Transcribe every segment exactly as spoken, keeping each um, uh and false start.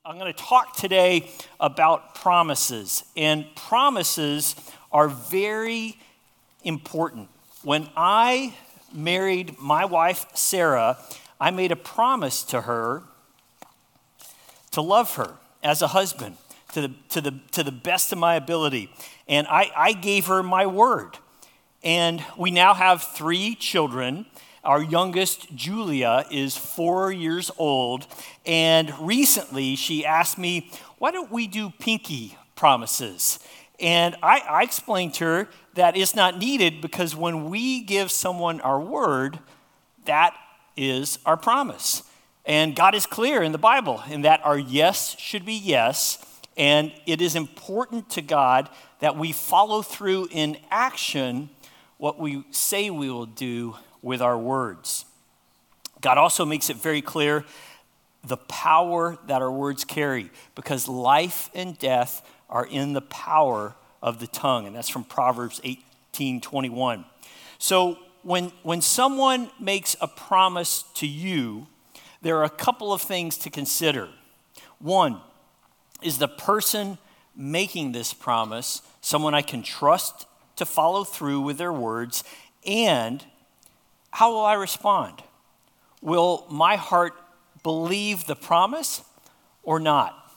I'm going to talk today about promises, and promises are very important. When I married my wife, Sarah, I made a promise to her to love her as a husband to the, to the, to the best of my ability, and I, I gave her my word, and we now have three children. Our youngest, Julia, is four years old, and recently she asked me, why don't we do pinky promises? And I, I explained to her that it's not needed because when we give someone our word, that is our promise. And God is clear in the Bible in that our yes should be yes, and it is important to God that we follow through in action what we say we will do with our words. God also makes it very clear the power that our words carry, because life and death are in the power of the tongue, and that's from Proverbs eighteen twenty-one. So when, when someone makes a promise to you, there are a couple of things to consider. One, is the person making this promise someone I can trust to follow through with their words, and how will I respond? Will my heart believe the promise or not?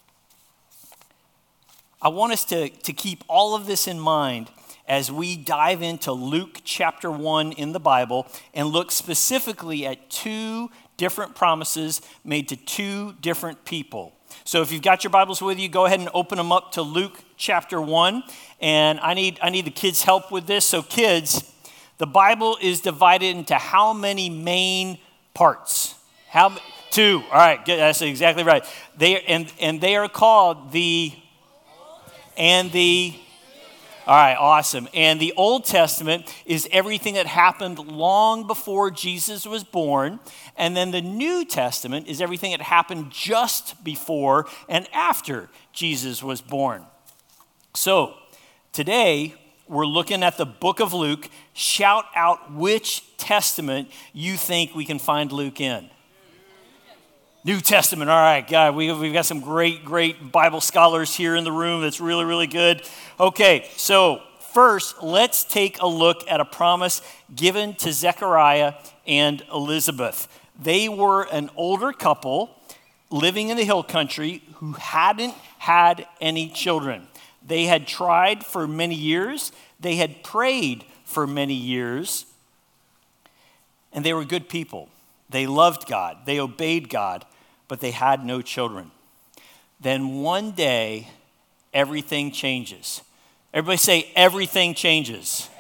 I want us to, to keep all of this in mind as we dive into Luke chapter one in the Bible and look specifically at two different promises made to two different people. So if you've got your Bibles with you, go ahead and open them up to Luke chapter one. And I need, I need the kids' help with this. So kids, the Bible is divided into how many main parts? How two? All right, good, that's exactly right. They and and they are called the and the. All right, awesome. And the Old Testament is everything that happened long before Jesus was born, and then the New Testament is everything that happened just before and after Jesus was born. So today, we're looking at the book of Luke. Shout out which testament you think we can find Luke in. New Testament. All right, God, we, we've got some great, great Bible scholars here in the room. That's really, really good. Okay, so first, let's take a look at a promise given to Zechariah and Elizabeth. They were an older couple living in the hill country who hadn't had any children. They had tried for many years. They had prayed for many years. And they were good people. They loved God. They obeyed God, but they had no children. Then one day, everything changes. Everybody say, everything changes.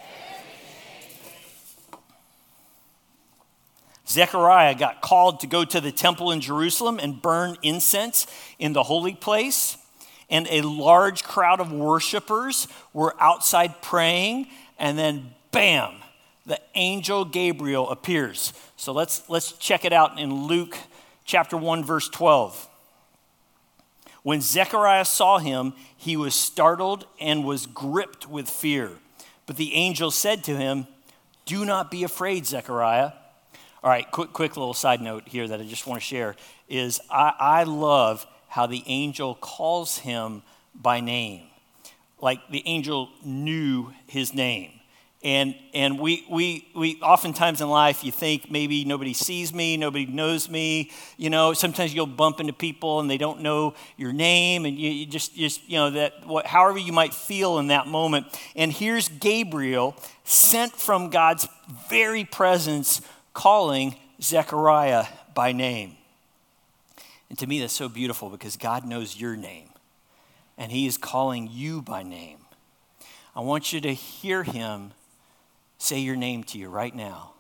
Zechariah got called to go to the temple in Jerusalem and burn incense in the holy place. And a large crowd of worshipers were outside praying, and then bam, the angel Gabriel appears. So let's let's check it out in Luke chapter one, verse twelve. When Zechariah saw him, he was startled and was gripped with fear. But the angel said to him, "Do not be afraid, Zechariah." All right, quick, quick little side note here that I just want to share is I, I love how the angel calls him by name. Like the angel knew his name. And and we we we oftentimes in life you think maybe nobody sees me, nobody knows me. You know, sometimes you'll bump into people and they don't know your name, and you, you just just you know that what however you might feel in that moment. And here's Gabriel sent from God's very presence calling Zechariah by name. And to me, that's so beautiful because God knows your name, and he is calling you by name. I want you to hear him say your name to you right now.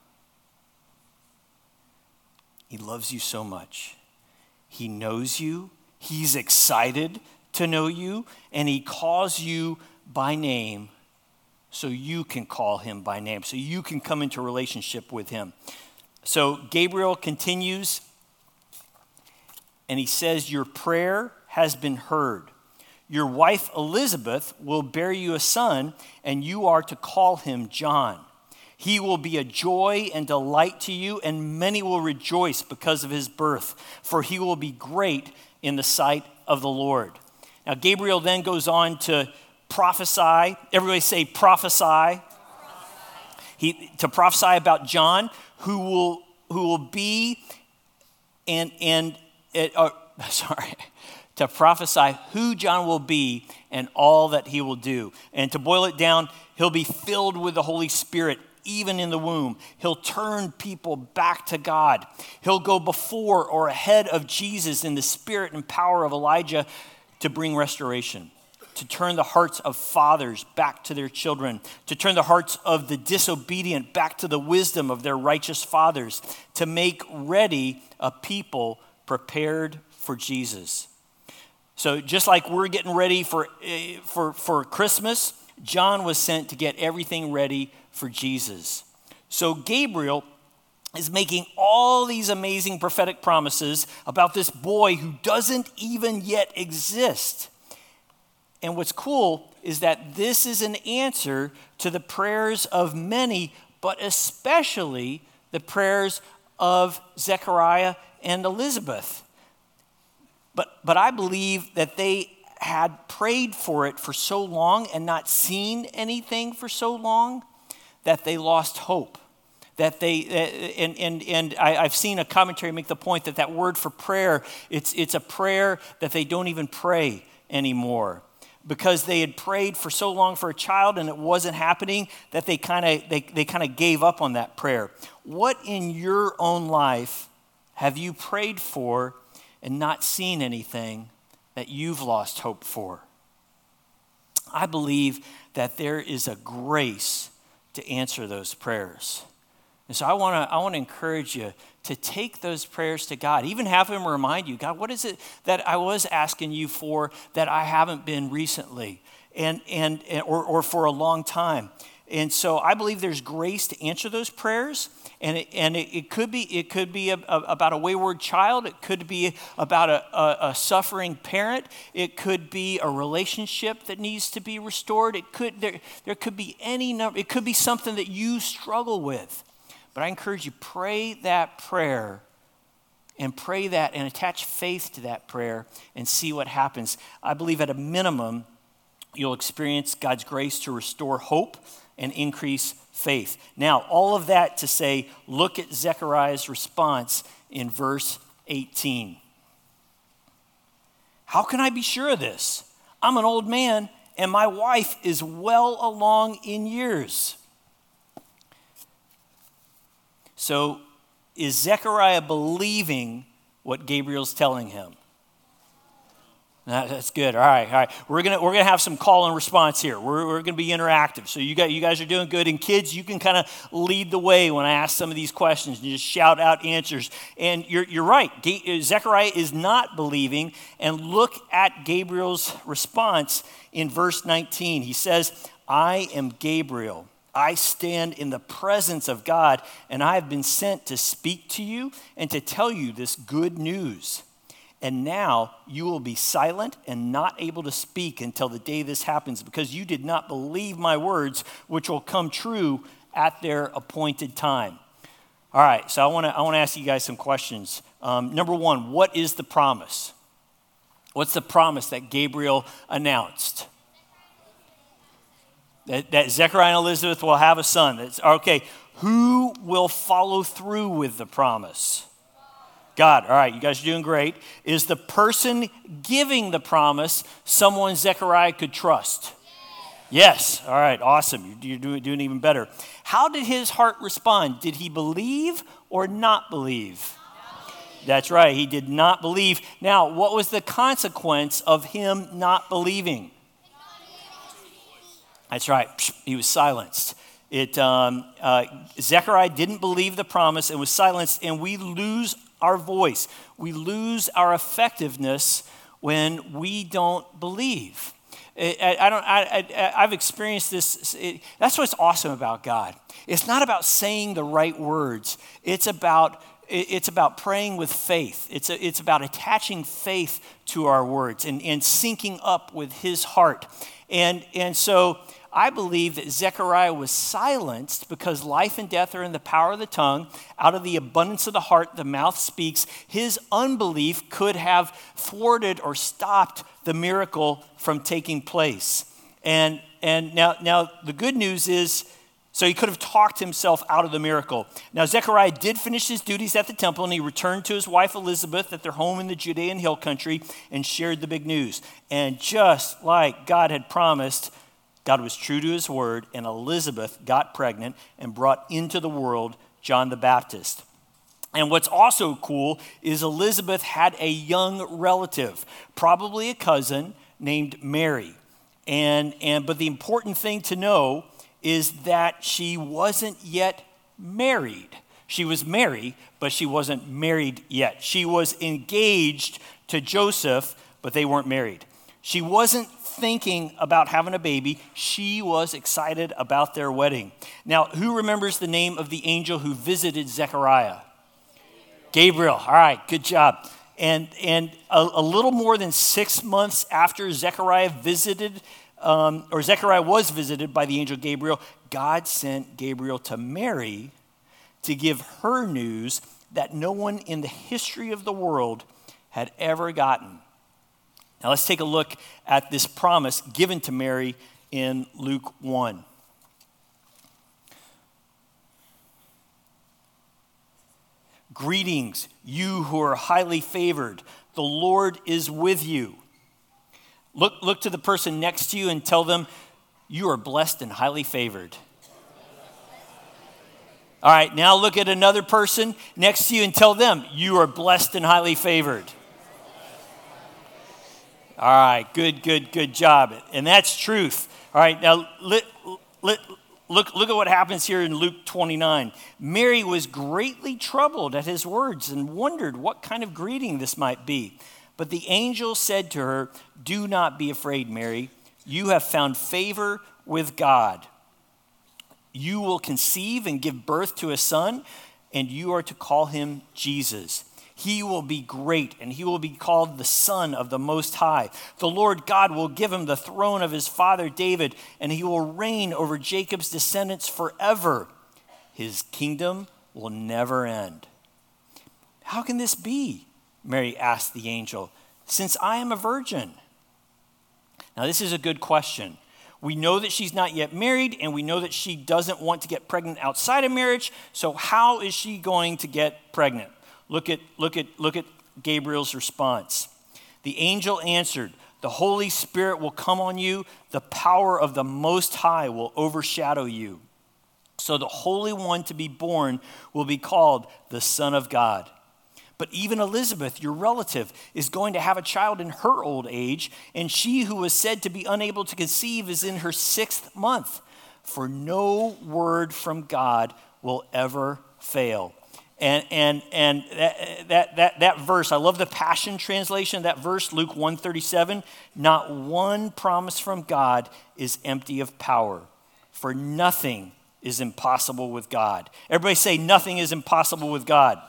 He loves you so much. He knows you. He's excited to know you, and he calls you by name so you can call him by name, so you can come into a relationship with him. So Gabriel continues, and he says, your prayer has been heard. Your wife Elizabeth will bear you a son, and you are to call him John. He will be a joy and delight to you, and many will rejoice because of his birth, for he will be great in the sight of the Lord. Now, Gabriel then goes on to prophesy. Everybody say prophesy. He, to prophesy about John, who will who will be and and it, uh, sorry, to prophesy who John will be and all that he will do. And to boil it down, he'll be filled with the Holy Spirit even in the womb. He'll turn people back to God. He'll go before or ahead of Jesus in the spirit and power of Elijah to bring restoration, to turn the hearts of fathers back to their children, to turn the hearts of the disobedient back to the wisdom of their righteous fathers, to make ready a people prepared for Jesus. So just like we're getting ready for, uh, for, for Christmas, John was sent to get everything ready for Jesus. So Gabriel is making all these amazing prophetic promises about this boy who doesn't even yet exist. And what's cool is that this is an answer to the prayers of many, but especially the prayers of Zechariah and Elizabeth. But, but I believe that they had prayed for it for so long and not seen anything for so long that they lost hope. That they, and, and, and I, I've seen a commentary make the point that that word for prayer, it's, it's a prayer that they don't even pray anymore. Because they had prayed for so long for a child and it wasn't happening, that they kind of they, they kind of gave up on that prayer. What in your own life have you prayed for and not seen anything that you've lost hope for? I believe that there is a grace to answer those prayers. And so I want to I want to encourage you to take those prayers to God. Even have him remind you, God, what is it that I was asking you for that I haven't been recently and and or, or for a long time? And so I believe there's grace to answer those prayers. And it, and it, it could be it could be a, a, about a wayward child. It could be about a, a, a suffering parent. It could be a relationship that needs to be restored. It could there there could be any number. It could be something that you struggle with. But I encourage you, pray that prayer and pray that and attach faith to that prayer and see what happens. I believe at a minimum, you'll experience God's grace to restore hope and increase faith. Now, all of that to say, look at Zechariah's response in verse eighteen. How can I be sure of this? I'm an old man and my wife is well along in years. So is Zechariah believing what Gabriel's telling him? That's good. All right, all right. We're gonna we're gonna have some call and response here. We're we're gonna be interactive. So you got you guys are doing good. And kids, you can kind of lead the way when I ask some of these questions. You just shout out answers. And you're you're right. Zechariah is not believing. And look at Gabriel's response in verse nineteen. He says, "I am Gabriel. I stand in the presence of God, and I have been sent to speak to you and to tell you this good news. And now you will be silent and not able to speak until the day this happens, because you did not believe my words, which will come true at their appointed time." All right, so I want to I want to ask you guys some questions. Um, number one, what is the promise? What's the promise that Gabriel announced? That, that Zechariah and Elizabeth will have a son. That's, okay, who will follow through with the promise? God. All right, you guys are doing great. Is the person giving the promise someone Zechariah could trust? Yes. Yes. All right, awesome. You're doing, doing even better. How did his heart respond? Did he believe or not believe? That's right, he did not believe. Now, what was the consequence of him not believing? That's right, he was silenced. It um, uh, Zechariah didn't believe the promise and was silenced, and we lose our voice. We lose our effectiveness when we don't believe. I, I don't. I, I, I've experienced this. It, that's what's awesome about God. It's not about saying the right words. It's about it's about praying with faith. It's a, it's about attaching faith to our words and, and syncing up with His heart. And and so I believe that Zechariah was silenced because life and death are in the power of the tongue. Out of the abundance of the heart, the mouth speaks. His unbelief could have thwarted or stopped the miracle from taking place. And, and now, now the good news is, so he could have talked himself out of the miracle. Now, Zechariah did finish his duties at the temple, and he returned to his wife Elizabeth at their home in the Judean hill country and shared the big news. And just like God had promised, God was true to his word, and Elizabeth got pregnant and brought into the world John the Baptist. And what's also cool is Elizabeth had a young relative, probably a cousin, named Mary. And, and but the important thing to know is that she wasn't yet married. She was married, but she wasn't married yet. She was engaged to Joseph, but they weren't married. She wasn't thinking about having a baby. She was excited about their wedding. Now, who remembers the name of the angel who visited Zechariah? Gabriel. All right, good job. And, and a, a little more than six months after Zechariah visited Um, or Zechariah was visited by the angel Gabriel, God sent Gabriel to Mary to give her news that no one in the history of the world had ever gotten. Now let's take a look at this promise given to Mary in Luke one. Greetings, you who are highly favored. The Lord is with you. Look, look to the person next to you and tell them, you are blessed and highly favored. All right, now look at another person next to you and tell them, you are blessed and highly favored. All right, good, good, good job. And that's truth. All right, now let, let, look, look at what happens here in Luke twenty-nine. Mary was greatly troubled at his words and wondered what kind of greeting this might be. But the angel said to her, do not be afraid, Mary. You have found favor with God. You will conceive and give birth to a son, and you are to call him Jesus. He will be great, and he will be called the Son of the Most High. The Lord God will give him the throne of his father David, and he will reign over Jacob's descendants forever. His kingdom will never end. How can this be? Mary asked the angel, since I am a virgin. Now, this is a good question. We know that she's not yet married, and we know that she doesn't want to get pregnant outside of marriage. So how is she going to get pregnant? Look at, look at, look at Gabriel's response. The angel answered, the Holy Spirit will come on you. The power of the Most High will overshadow you. So the Holy One to be born will be called the Son of God. But even Elizabeth, your relative, is going to have a child in her old age, and she who was said to be unable to conceive is in her sixth month. For no word from God will ever fail. And and and that that that, that verse, I love the Passion Translation of that verse, Luke one thirty-seven. Not one promise from God is empty of power, for nothing is impossible with God. Everybody say, nothing is impossible with God.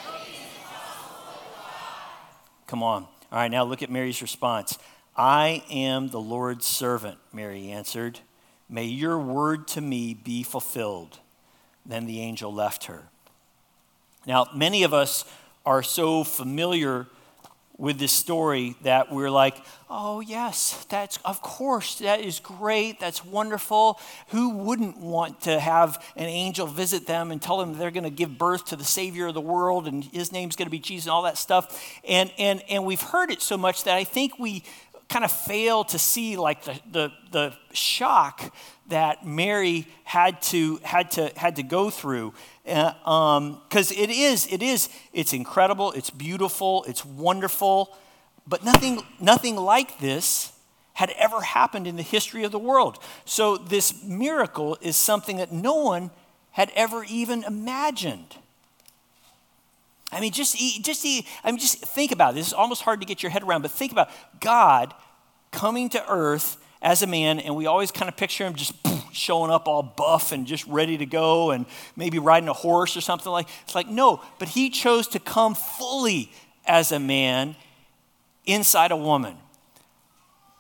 Come on. All right, now look at Mary's response. I am the Lord's servant, Mary answered. May your word to me be fulfilled. Then the angel left her. Now, many of us are so familiar with this story that we're like, oh, yes, that's, of course, that is great. That's wonderful. Who wouldn't want to have an angel visit them and tell them they're going to give birth to the Savior of the world and his name's going to be Jesus and all that stuff? And, and, and we've heard it so much that I think we kind of fail to see like the, the, the shock that Mary had to, had to, had to go through. Because uh, um, it is, it is, it's incredible, it's beautiful, it's wonderful, but nothing, nothing like this had ever happened in the history of the world. So this miracle is something that no one had ever even imagined. I mean, just, just, I mean, just think about it. This is almost hard to get your head around, but think about God coming to earth as a man, and we always kind of picture him just showing up all buff and just ready to go and maybe riding a horse or something like. It's like, no, but he chose to come fully as a man inside a woman.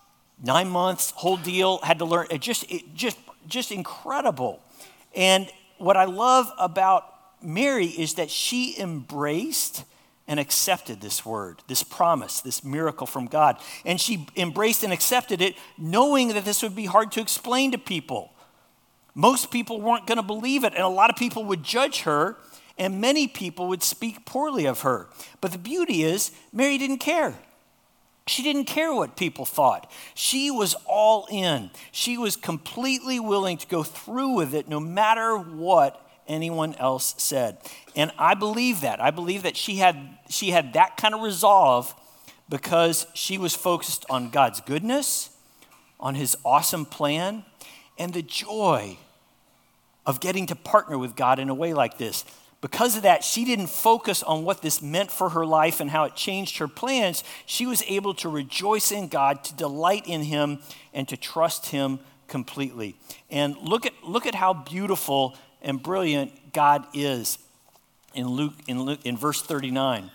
Nine months, whole deal, had to learn. It just, it just, just incredible. And what I love about Mary is that she embraced and accepted this word, this promise, this miracle from God. And she embraced and accepted it, knowing that this would be hard to explain to people. Most people weren't going to believe it, and a lot of people would judge her, and many people would speak poorly of her. But the beauty is, Mary didn't care. She didn't care what people thought. She was all in. She was completely willing to go through with it no matter what anyone else said. And I believe that. I believe that she had she had that kind of resolve because she was focused on God's goodness, on his awesome plan, and the joy of getting to partner with God in a way like this. Because of that, she didn't focus on what this meant for her life and how it changed her plans. She was able to rejoice in God, to delight in him, and to trust him completely. And look at look at how beautiful and brilliant God is in Luke in Luke, in verse thirty-nine.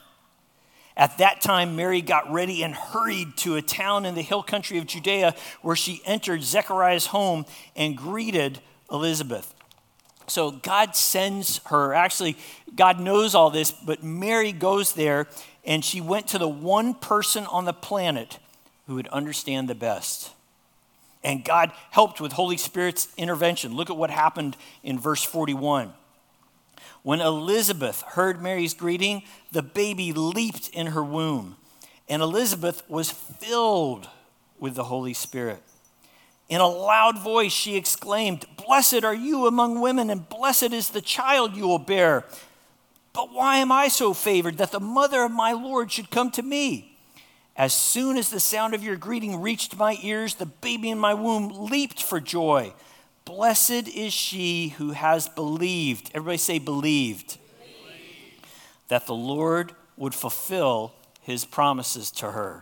At that time, Mary got ready and hurried to a town in the hill country of Judea, where she entered Zechariah's home and greeted Elizabeth. So God sends her. Actually, God knows all this, but Mary goes there, and she went to the one person on the planet who would understand the best. And God helped with Holy Spirit's intervention. Look at what happened in verse forty-one. When Elizabeth heard Mary's greeting, the baby leaped in her womb, and Elizabeth was filled with the Holy Spirit. In a loud voice, she exclaimed, "Blessed are you among women, and blessed is the child you will bear. But why am I so favored that the mother of my Lord should come to me? As soon as the sound of your greeting reached my ears, the baby in my womb leaped for joy. Blessed is she who has believed." Everybody say believed. Believed. "That the Lord would fulfill his promises to her."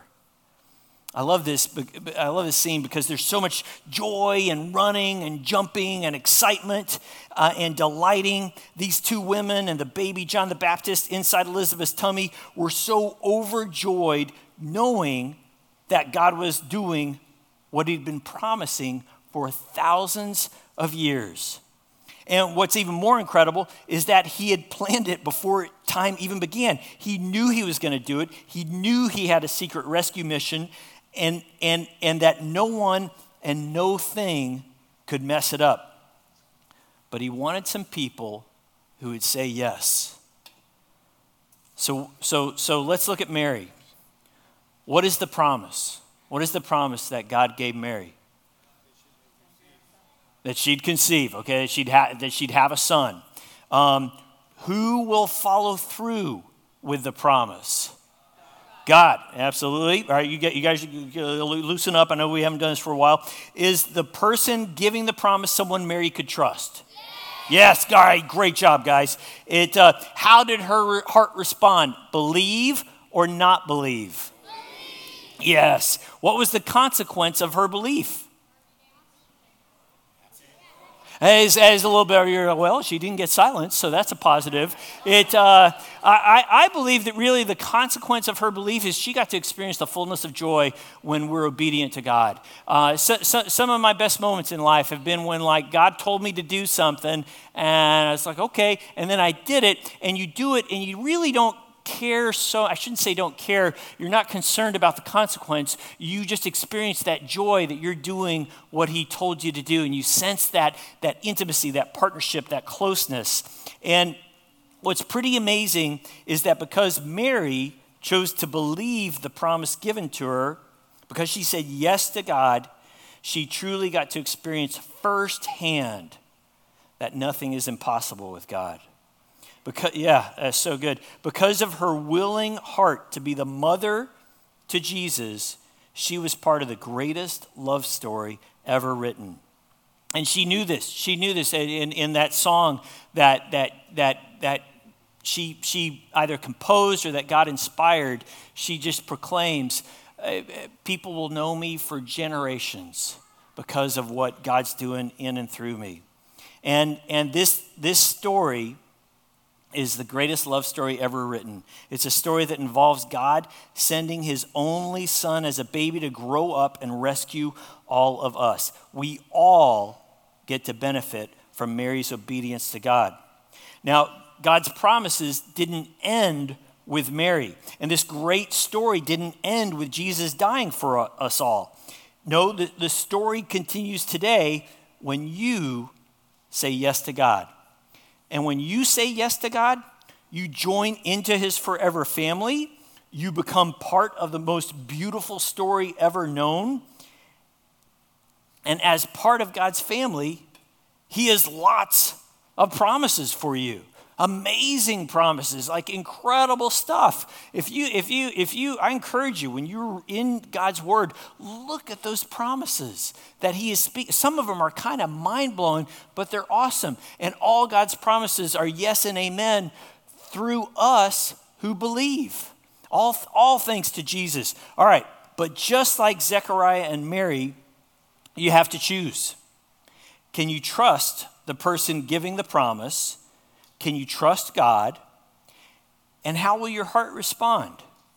I love this. I love this scene because there's so much joy and running and jumping and excitement uh, and delighting. These two women and the baby John the Baptist inside Elizabeth's tummy were so overjoyed knowing that God was doing what he'd been promising for thousands of years. And what's even more incredible is that he had planned it before time even began. He knew he was going to do it. He knew he had a secret rescue mission. And, and, and that no one and no thing could mess it up. But he wanted some people who would say yes. So, so, so let's look at Mary. What is the promise? What is the promise that God gave Mary? That she'd conceive, okay? That she'd, ha- that she'd have a son. Um, who will follow through with the promise? God, absolutely. All right, you, get, you guys loosen up. I know we haven't done this for a while. Is the person giving the promise someone Mary could trust? Yes, yes, all right, great job, guys. It. Uh, how did her heart respond? Believe or not believe? Believe. Yes. What was the consequence of her belief? As, as a little bit, you're, well, she didn't get silenced, so that's a positive. It, uh, I, I believe that really the consequence of her belief is she got to experience the fullness of joy when we're obedient to God. Uh, so, so, some of my best moments in life have been when, like, God told me to do something, and I was like, okay, and then I did it, and you do it, and you really don't care so, I shouldn't say don't care, you're not concerned about the consequence. You just experience that joy that you're doing what he told you to do, and you sense that, that intimacy, that partnership, that closeness. And what's pretty amazing is that because Mary chose to believe the promise given to her, because she said yes to God, she truly got to experience firsthand that nothing is impossible with God. Because, yeah, that's so good. Because of her willing heart to be the mother to Jesus, she was part of the greatest love story ever written. And she knew this. She knew this in, in that song that that that that she she either composed or that God inspired. She just proclaims, "People will know me for generations because of what God's doing in and through me." And and this this story is the greatest love story ever written. It's a story that involves God sending his only son as a baby to grow up and rescue all of us. We all get to benefit from Mary's obedience to God. Now, God's promises didn't end with Mary. And this great story didn't end with Jesus dying for us all. No, the, the story continues today when you say yes to God. And when you say yes to God, you join into his forever family. You become part of the most beautiful story ever known. And as part of God's family, he has lots of promises for you. Amazing promises, like incredible stuff. If you, if you, if you, I encourage you, when you're in God's word, look at those promises that he is speaking. Some of them are kind of mind-blowing, but they're awesome. And all God's promises are yes and amen through us who believe. All, all thanks to Jesus. All right, but just like Zechariah and Mary, you have to choose. Can you trust the person giving the promise? Can you trust God? And how will your heart respond?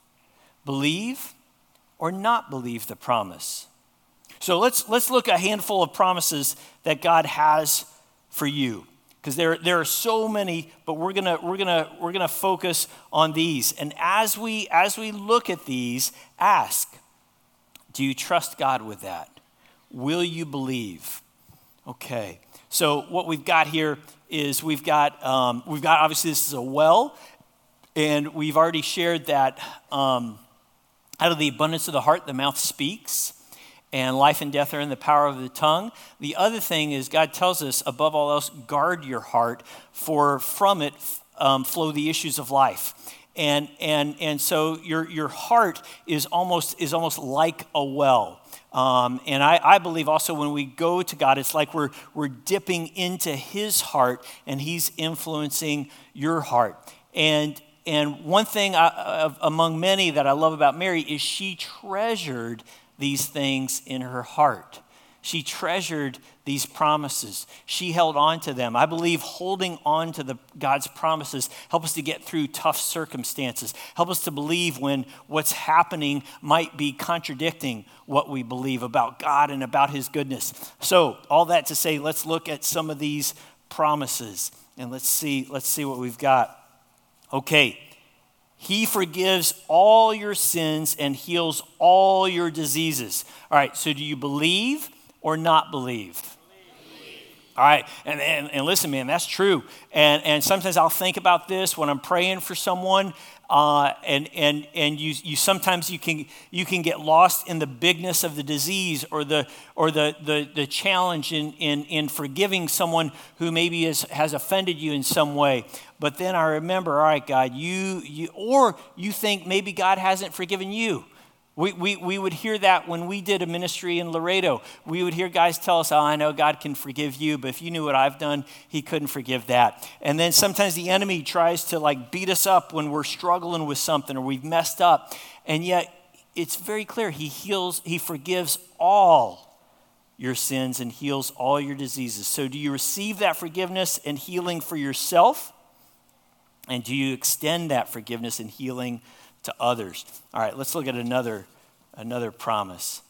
Believe or not believe the promise? So let's let's look at a handful of promises that God has for you. Because there, there are so many, but we're gonna we're gonna we're gonna focus on these. And as we as we look at these, ask, do you trust God with that? Will you believe? Okay. So what we've got here is we've got, um, we've got, obviously this is a well, and we've already shared that um, out of the abundance of the heart, the mouth speaks, and life and death are in the power of the tongue. The other thing is God tells us, above all else, guard your heart, for from it um, flow the issues of life. And and and so your your heart is almost is almost like a well. Um, and I, I believe also when we go to God, it's like we're we're dipping into his heart and he's influencing your heart. And and one thing I, uh, among many that I love about Mary is she treasured these things in her heart. She treasured these promises. She held on to them. I believe holding on to the God's promises help us to get through tough circumstances. Help us to believe when what's happening might be contradicting what we believe about God and about his goodness. So, all that to say, let's look at some of these promises and let's see, let's see what we've got. Okay. He forgives all your sins and heals all your diseases. All right, so do you believe or not believe? Believe. All right, and, and, and listen, man, that's true. And, and sometimes I'll think about this when I'm praying for someone, uh, and and and you you sometimes you can you can get lost in the bigness of the disease or the or the the, the challenge in, in in forgiving someone who maybe is, has offended you in some way. But then I remember, all right, God, you you or you think maybe God hasn't forgiven you. We, we we would hear that when we did a ministry in Laredo. We would hear guys tell us, oh, I know God can forgive you, but if you knew what I've done, he couldn't forgive that. And then sometimes the enemy tries to like beat us up when we're struggling with something or we've messed up. And yet it's very clear. He heals, he forgives all your sins and heals all your diseases. So do you receive that forgiveness and healing for yourself? And do you extend that forgiveness and healing to others? All right, let's look at another, another promise.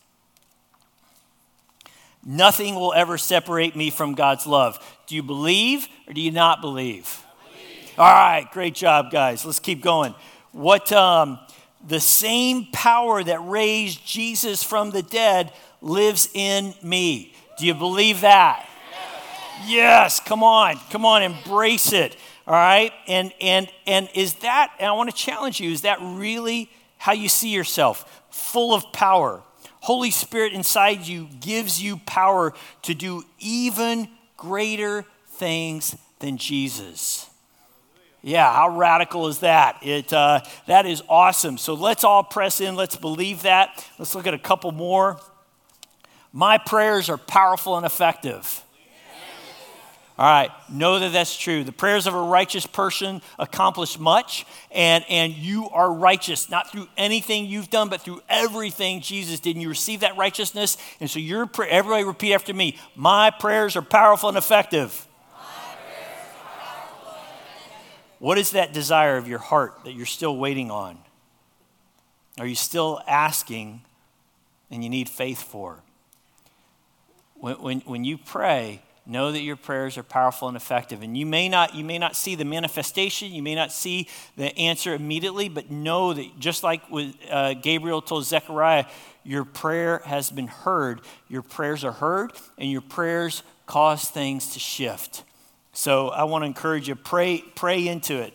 Nothing will ever separate me from God's love. Do you believe or do you not believe? believe. All right, great job, guys. Let's keep going. What um, the same power that raised Jesus from the dead lives in me. Do you believe that? Yes. Yes, come on, come on, embrace it. All right, and and and is that, and I want to challenge you, is that really how you see yourself? Full of power. Holy Spirit inside you gives you power to do even greater things than Jesus. Yeah, how radical is that? It uh, that is awesome. So let's all press in. Let's believe that. Let's look at a couple more. My prayers are powerful and effective. All right, know that that's true. The prayers of a righteous person accomplish much, and, and you are righteous, not through anything you've done, but through everything Jesus did, and you receive that righteousness, and so your prayer, everybody repeat after me, my prayers are powerful and effective. My prayers are powerful and effective. What is that desire of your heart that you're still waiting on? Are you still asking and you need faith for? When, when, when you pray, know that your prayers are powerful and effective. And you may not, you may not see the manifestation, you may not see the answer immediately, but know that just like with, uh, Gabriel told Zechariah, your prayer has been heard. Your prayers are heard, and your prayers cause things to shift. So I want to encourage you, pray, pray into it.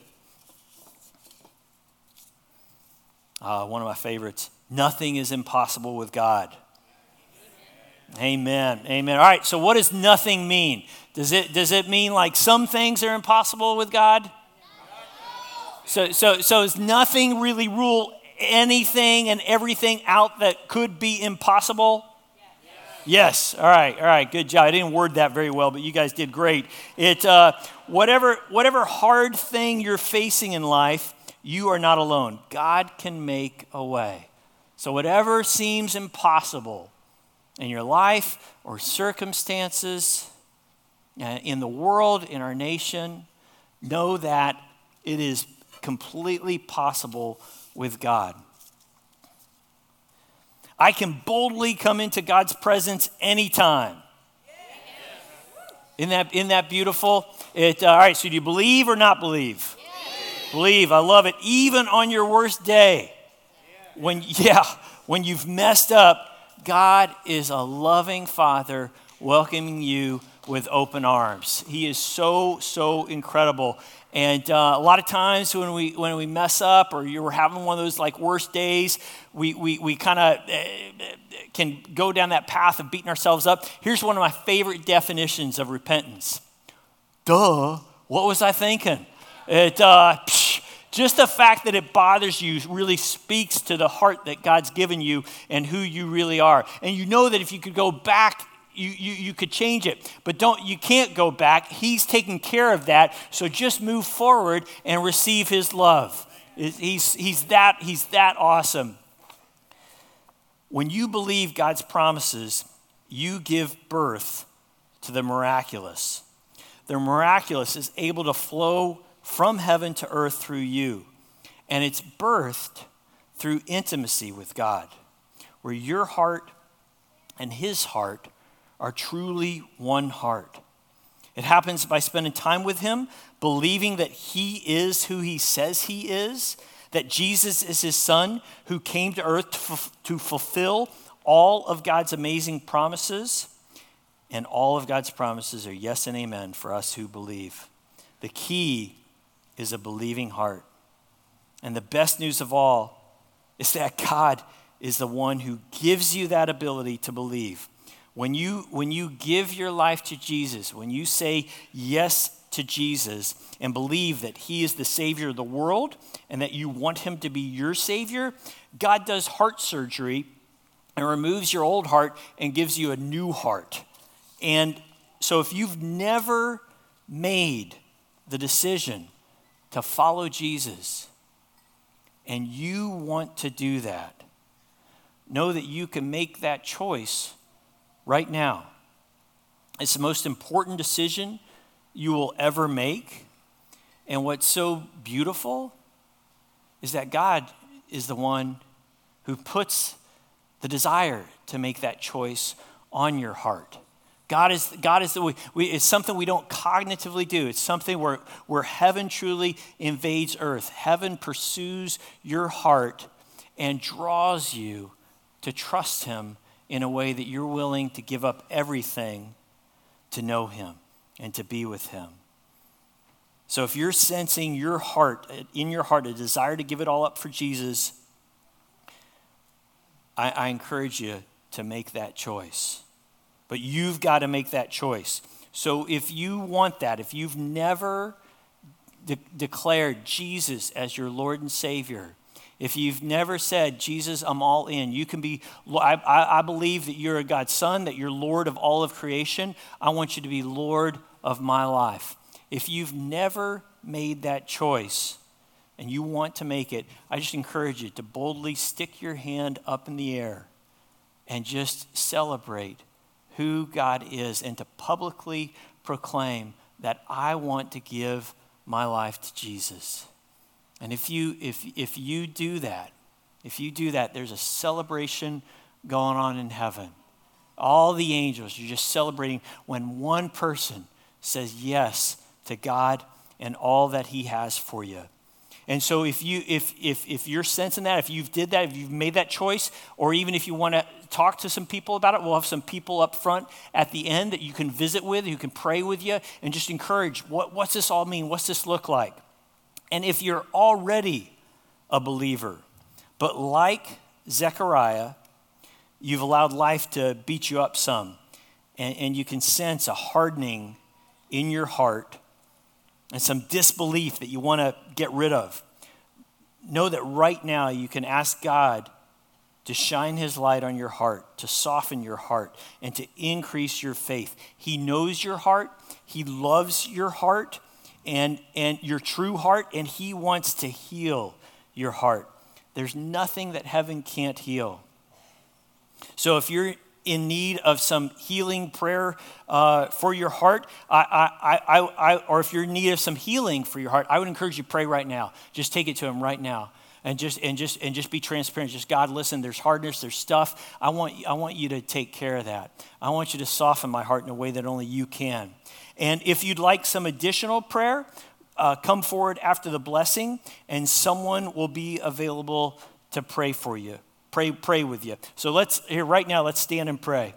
Uh, one of my favorites, nothing is impossible with God. Amen. Amen. All right, so what does nothing mean? Does it does it mean like some things are impossible with God? So so so does nothing really rule anything and everything out that could be impossible? Yes. All right. All right. Good job. I didn't word that very well, but you guys did great. It uh, whatever whatever hard thing you're facing in life, you are not alone. God can make a way. So whatever seems impossible in your life or circumstances, uh, in the world, in our nation, know that it is completely possible with God. I can boldly come into God's presence anytime. Isn't that, isn't that beautiful? It, uh, all right, so do you believe or not believe? Yes. Believe. I love it. Even on your worst day, when yeah, when you've messed up, God is a loving Father welcoming you with open arms. He is so, so incredible. And uh, a lot of times when we when we mess up or you're having one of those like worst days, we we we kind of uh, can go down that path of beating ourselves up. Here's one of my favorite definitions of repentance. Duh, what was I thinking? It uh, psh, just the fact that it bothers you really speaks to the heart that God's given you and who you really are. And you know that if you could go back, You, you you could change it, but don't you can't go back. He's taking care of that. So just move forward and receive his love. He's he's that he's that awesome. When you believe God's promises, you give birth to the miraculous. The miraculous is able to flow from heaven to earth through you, and it's birthed through intimacy with God, where your heart and his heart are truly one heart. It happens by spending time with him, believing that he is who he says he is, that Jesus is his son who came to earth to, f- to fulfill all of God's amazing promises. And all of God's promises are yes and amen for us who believe. The key is a believing heart. And the best news of all is that God is the one who gives you that ability to believe. When you, when you give your life to Jesus, when you say yes to Jesus and believe that he is the Savior of the world and that you want him to be your Savior, God does heart surgery and removes your old heart and gives you a new heart. And so if you've never made the decision to follow Jesus and you want to do that, know that you can make that choice right now. It's the most important decision you will ever make. And what's so beautiful is that God is the one who puts the desire to make that choice on your heart. God is God is the way. We, it's something we don't cognitively do. It's something where, where heaven truly invades earth. Heaven pursues your heart and draws you to trust him in a way that you're willing to give up everything to know him and to be with him. So if you're sensing your heart, in your heart, a desire to give it all up for Jesus, I, I encourage you to make that choice. But you've got to make that choice. So if you want that, if you've never de- declared Jesus as your Lord and Savior, if you've never said, Jesus, I'm all in, you can be, I, I, I believe that you're a God's son, that you're Lord of all of creation. I want you to be Lord of my life. If you've never made that choice and you want to make it, I just encourage you to boldly stick your hand up in the air and just celebrate who God is and to publicly proclaim that I want to give my life to Jesus. And if you if if you do that, if you do that, there's a celebration going on in heaven. All the angels, you're just celebrating when one person says yes to God and all that he has for you. And so if you if if if you're sensing that, if you've did that, if you've made that choice, or even if you want to talk to some people about it, we'll have some people up front at the end that you can visit with, who can pray with you and just encourage, what, what's this all mean? What's this look like? And if you're already a believer, but like Zechariah, you've allowed life to beat you up some, and, and you can sense a hardening in your heart and some disbelief that you want to get rid of, know that right now you can ask God to shine his light on your heart, to soften your heart, and to increase your faith. He knows your heart. He loves your heart and, and your true heart, and he wants to heal your heart. There's nothing that heaven can't heal. So if you're in need of some healing prayer uh, for your heart, I, I, I, I, or if you're in need of some healing for your heart, I would encourage you to pray right now. Just take it to him right now. And just and just and just be transparent. Just, God, listen, there's hardness, there's stuff. I want I want you to take care of that. I want you to soften my heart in a way that only you can. And if you'd like some additional prayer, uh, come forward after the blessing, and someone will be available to pray for you, pray pray with you. So let's here right now. Let's stand and pray.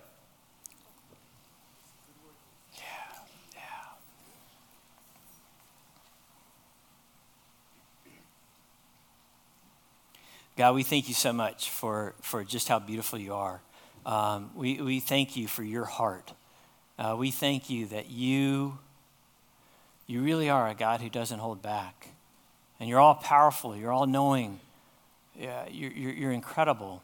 God, we thank you so much for, for just how beautiful you are. Um, we, we thank you for your heart. Uh, we thank you that you, you really are a God who doesn't hold back. And you're all powerful. You're all knowing. Yeah, you're, you're, you're incredible.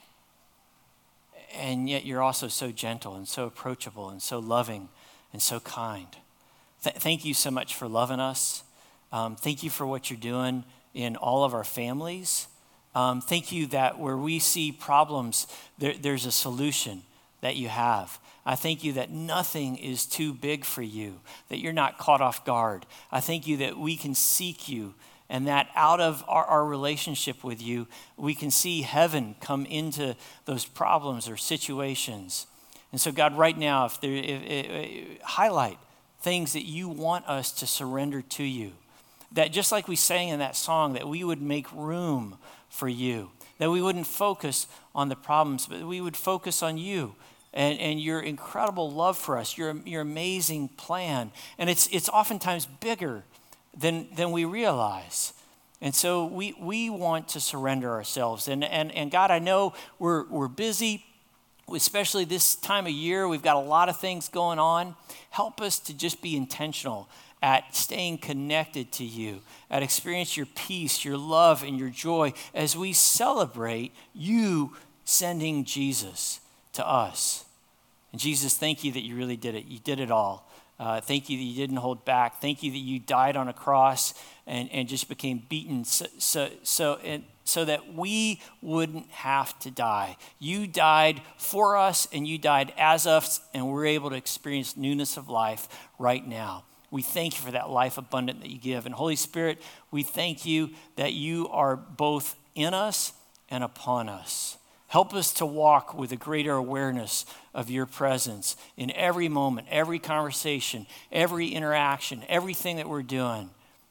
And yet you're also so gentle and so approachable and so loving and so kind. Th- thank you so much for loving us. Um, thank you for what you're doing in all of our families. Um, thank you that where we see problems, there, there's a solution that you have. I thank you that nothing is too big for you, that you're not caught off guard. I thank you that we can seek you, and that out of our, our relationship with you, we can see heaven come into those problems or situations. And so, God, right now, if there, if, if, highlight things that you want us to surrender to you. That just like we sang in that song, that we would make room for you, that we wouldn't focus on the problems, but we would focus on you and, and your incredible love for us, your, your amazing plan. And it's it's oftentimes bigger than, than we realize. And so we we want to surrender ourselves. And and, and God, I know we're we're busy, especially this time of year. We've got a lot of things going on. Help us to just be intentional at staying connected to you, at experience your peace, your love, and your joy as we celebrate you sending Jesus to us. And Jesus, thank you that you really did it. You did it all. Uh, thank you that you didn't hold back. Thank you that you died on a cross and, and just became beaten so so so, and, so that we wouldn't have to die. You died for us, and you died as us, and we're able to experience newness of life right now. We thank you for that life abundant that you give. And Holy Spirit, we thank you that you are both in us and upon us. Help us to walk with a greater awareness of your presence in every moment, every conversation, every interaction, everything that we're doing.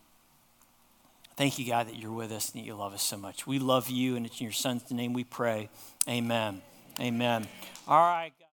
Thank you, God, that you're with us and that you love us so much. We love you, and it's in your son's name we pray. Amen. Amen. All right, God.